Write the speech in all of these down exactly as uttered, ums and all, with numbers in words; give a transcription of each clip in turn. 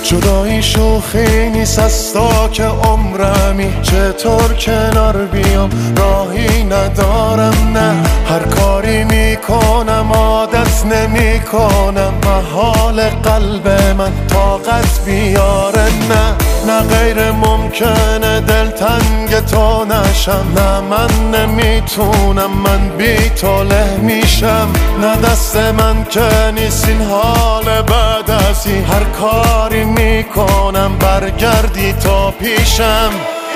جدایی شوخی نیست از تا که عمرمی، چطور کنار بیام راهی ندارم. نه هر کاری میکنم عادت نمی کنم، محال قلب من طاقت بیاره. نه نه غیر ممکنه دلتنگ تو نشم، نه من نمیتونم من بی تو له میشم. نه دست من که نیست این حال بعد از این، هر کاری میکنم برگردی تا پیشم.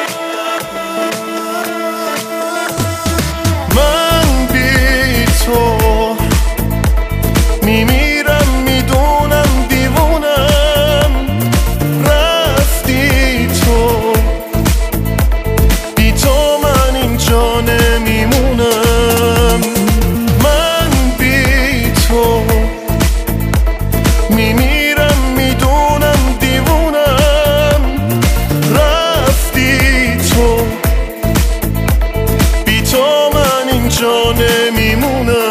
من بی تو میمیرم، میدونم دیوونم، رفتی تو، بی تو من اینجا نمیمونم. من بی تو میمیرم، میدونم دیوونم، رفتی تو، بی تو من اینجا نمیمونم.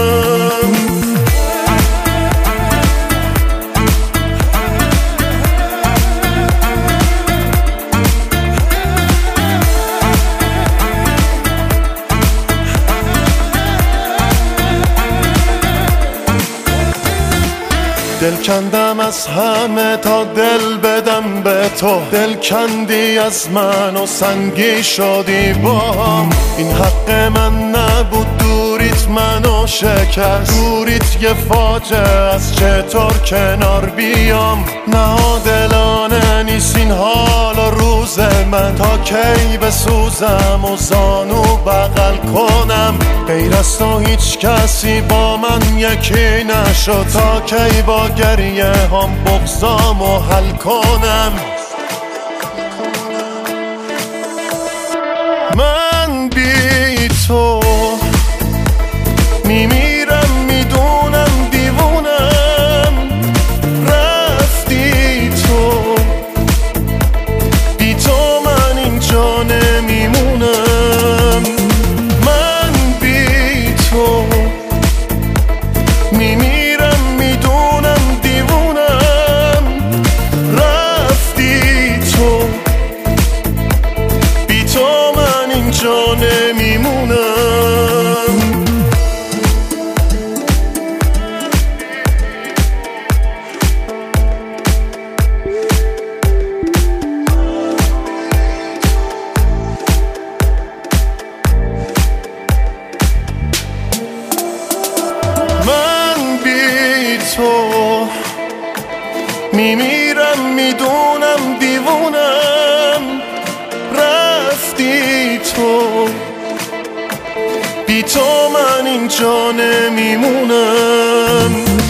دل کندم از همه تا دل بدم به تو، دل کندی از من و سنگی شدی باهم. این حق من نبود، دوریت منو شکست، دوریت یه فاجعه از، چطور کنار بیام. نادلانه نیست این حال و روز من، تا کی بسوزم و زانو بغل کنم. غیر از تو هیچ کسی با من یکی نشد، تا کی با گریه هم بغضامو حل کنم. من بی تو میمیرم، میدونم دیوونم، رفتی تو، بی تو من اینجا نمیمونم. من بی تو میمیرم، میدونم دیوونم، رفتی تو، بی تو من اینجا نمیمونم. من بی تو میمیرم، میدونم دیوونم، رفتی تو، بی تو من اینجا نمیمونم.